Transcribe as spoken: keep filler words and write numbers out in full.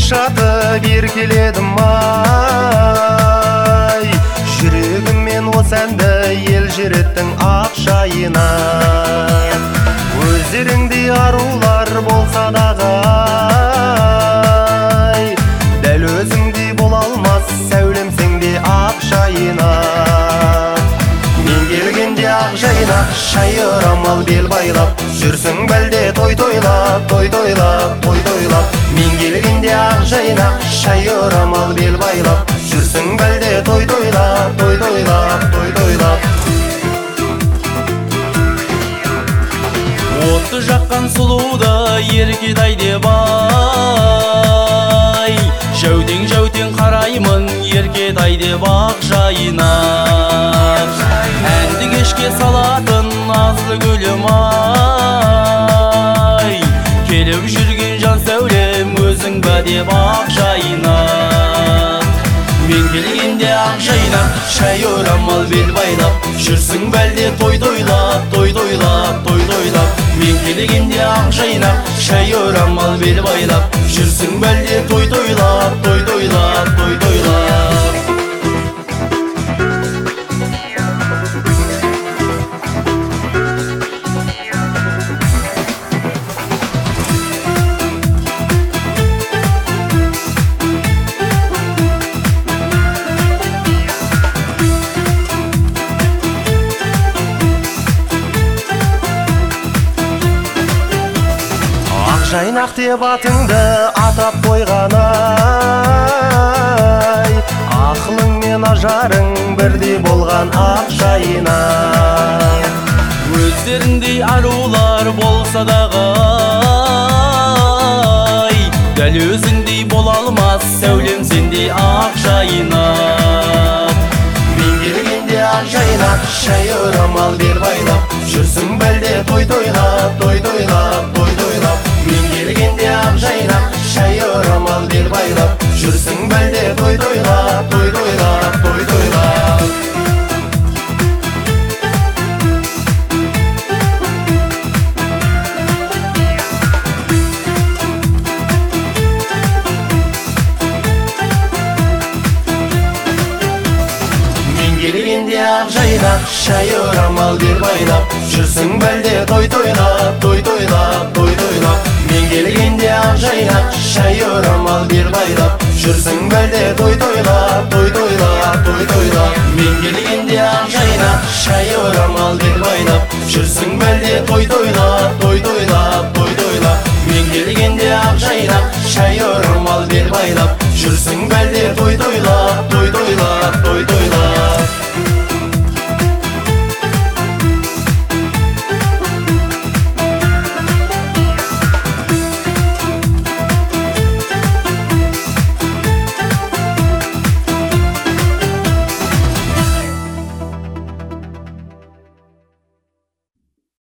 шатып еркеледім ай, жүрегіммен осы әнді ел жүреттің ақшайына. Өздеріңдей арулар болса дағы ай, дәл өзіңдей бола алмас сәулемсің де ақшайына. Мен келгенде ақжайына шай орамал бел байлап, жүрсің бәлде той тойлап, той тойлап, той тойлап. Мен келгенде ақжайына шай орамал бел байлап, жүрсің бәлде той тойлап, той тойлап, той тойлап. Отты жаққан сұлуды еркетай деп ай, жәутең-жәутең қараймын еркетай деп ақжайына. Әнді кешке салатын назлы гүлім ай, келіп жүрген жан сәулем өзің бә деп ақжайына. Мен келгенде ақжайына шай орамал бел байлап, жүрсің бәлде той тойлап, той тойлап, той тойлап. Мен келгенде ақжайына шай орамал бел байлап, жүрсің бәлде той тойлап, той тойлап, той тойлап. Жайнақ деп атыңды атап қойған ай, ақылың мен ажарың бірдей болған ақжайына. Өздеріндей арулар болса дағы ай, дәл өзіңдей бола алмас сәулем сендей ақжайына. Мен келгенде ақжайына шай орамал бел байлап, жүрсің бәлде той тойлап, той тойлап, той тойлап. Мен келгенде ақжайына шай орамал бел байлап, жүрсің бәлде той тойлап, той тойлап, той тойлап. Мен келгенде ақжайына шай орамал бел байлап, жүрсің бәлде той тойлап, той тойлап, той тойлап. Мен келгенде ақжайына шай орамал бел байлап, жүрсің бәлде той тойлап, той тойлап, той тойлап. Мен келгенде ақжайына шай орамал бел байлап, жүрсің бәлде той тойлап, той тойлап, той тойлап. Мен келгенде ақжайына шай орамал бел байлап, жүрсің бәлде той тойлап, той